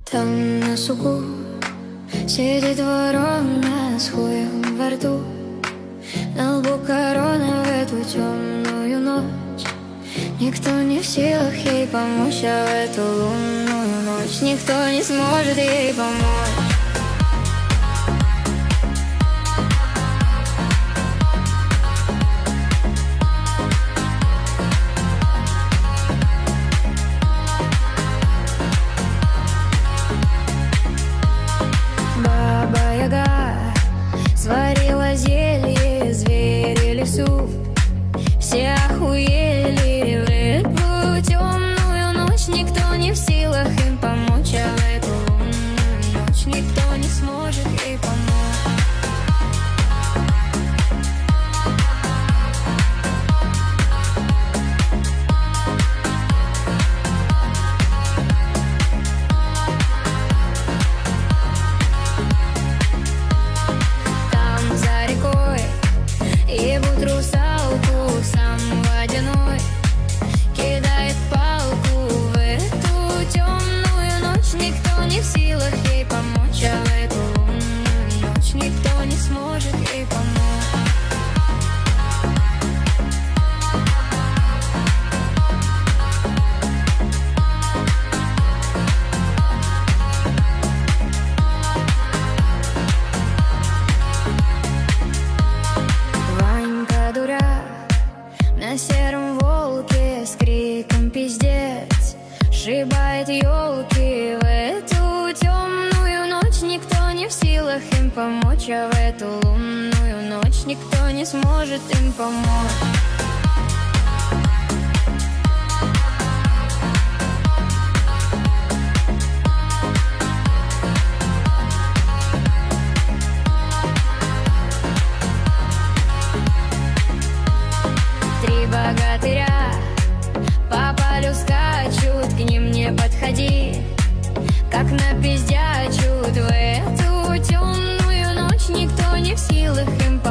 Там на суку сидит ворона с хуем во рту, на лбу корона в эту темную ночь. Никто не в силах ей помочь, а в эту лунную ночь никто не сможет ей помочь. Сварила зелье, звери лесу, все охуели в эту темную ночь. Никто не в силах им помочь, а в эту лунную ночь никто не сможет ей помочь. Ебут русалку, сам водяной кидает палку в эту темную ночь. Никто не в силах ей помочь, а в эту лунную ночь никто не сможет ей помочь. На сером волке с криком пиздец сшибает елки в эту темную ночь. Никто не в силах им помочь, а в эту лунную ночь никто не сможет им помочь. Три богатыря по полю скачут, к ним не подходи, как напиздячут в эту темную ночь. Никто не в силах им помочь.